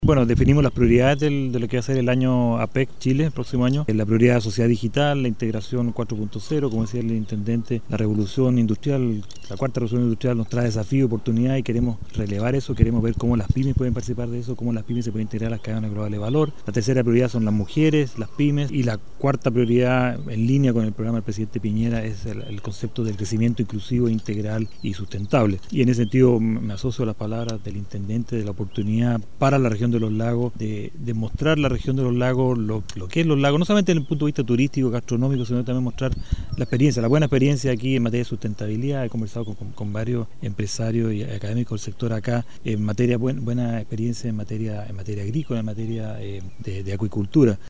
Bueno, definimos las prioridades de lo que va a ser el año APEC Chile, el próximo año. La prioridad de sociedad digital, la integración 4.0, como decía el intendente, la revolución industrial, la cuarta revolución industrial nos trae desafío, oportunidad y queremos relevar eso, queremos ver cómo las pymes pueden participar de eso, cómo las pymes se pueden integrar a las cadenas globales de valor. La tercera prioridad son las mujeres, las pymes, y la cuarta prioridad, en línea con el programa del presidente Piñera, es el concepto del crecimiento inclusivo, integral y sustentable. Y en ese sentido me asocio a las palabras del intendente de la oportunidad para la región de los lagos, de mostrar la región de los lagos, lo que es los lagos, no solamente desde el punto de vista turístico, gastronómico, sino también mostrar la experiencia, la buena experiencia aquí en materia de sustentabilidad. He conversado con varios empresarios y académicos del sector acá en materia, buena experiencia en materia agrícola, en materia de acuicultura.